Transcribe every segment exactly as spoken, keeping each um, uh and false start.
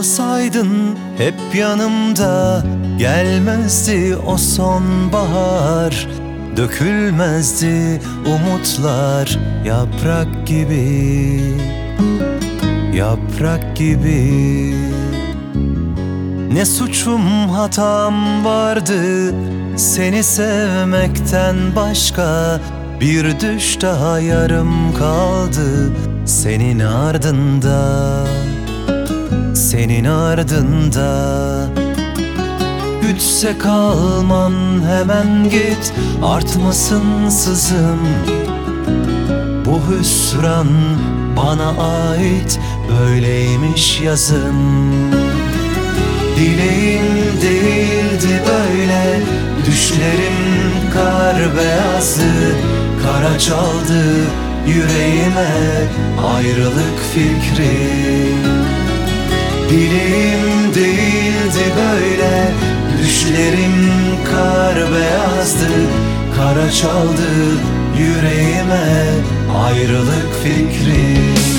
Kalsaydın hep yanımda, gelmezdi o sonbahar, dökülmezdi umutlar yaprak gibi, yaprak gibi. Ne suçum hatam vardı seni sevmekten başka, bir düş daha yarım kaldı senin ardında, senin ardında. Güçse kalman hemen git, artmasın sızım. Bu hüsran bana ait, böyleymiş yazım. Dileğim değildi böyle, düşlerim kar beyazdı. Kara çaldı yüreğime ayrılık fikri. Dileğim değildi böyle, düşlerim kar beyazdı. Kara çaldı yüreğime ayrılık fikri.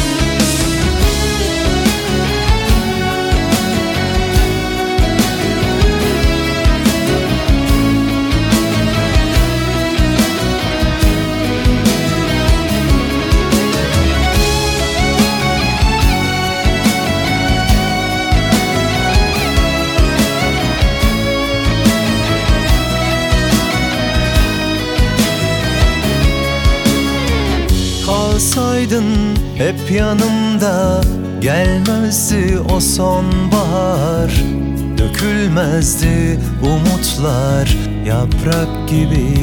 Kalsaydın hep yanımda, gelmezdi o sonbahar, dökülmezdi umutlar yaprak gibi,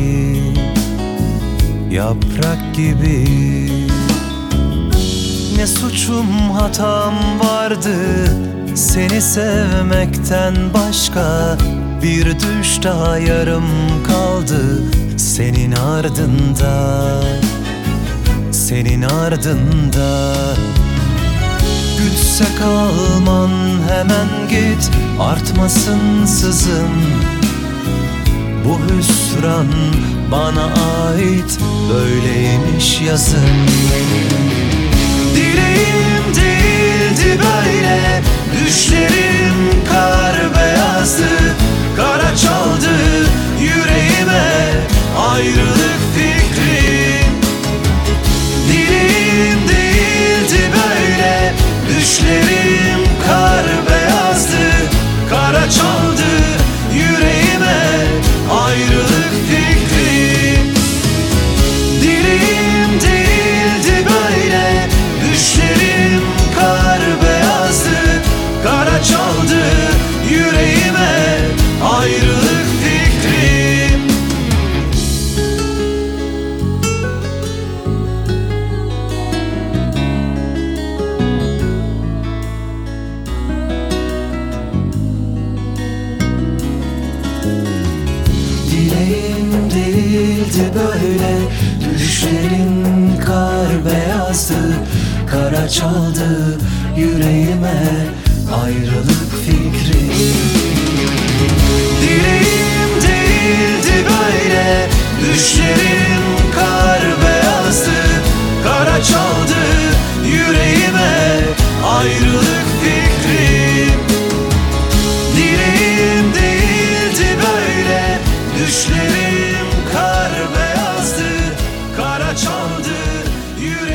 yaprak gibi. Ne suçum hatam vardı seni sevmekten başka, bir düş daha yarım kaldı senin ardında, senin ardında. Güçse kalman hemen git, artmasın sızım. Bu hüsran bana ait, böyleymiş yazım. Dileğim değildi böyle, düşlerim kar beyazdı. Kara çaldı yüreğime ayrılık fikri. Dileğim değildi böyle, düşlerim kar beyazdı. Kara çaldı yüreğime ayrılık fikri. Dileğim değildi böyle, düşlerim kar beyazdı. Kara çaldı yüreğime ayrılık fikri. Dileğim değildi böyle, düşlerim kar beyazdı. Kara çaldı yüreğime ayrılık fikri. Dileğim değildi böyle, düşlerim kar beyazdı. Kara çaldı yüreğime ayrılık fikri. Dileğim değildi böyle, düşlerim kar beyazdı. Kara çaldı yüreğime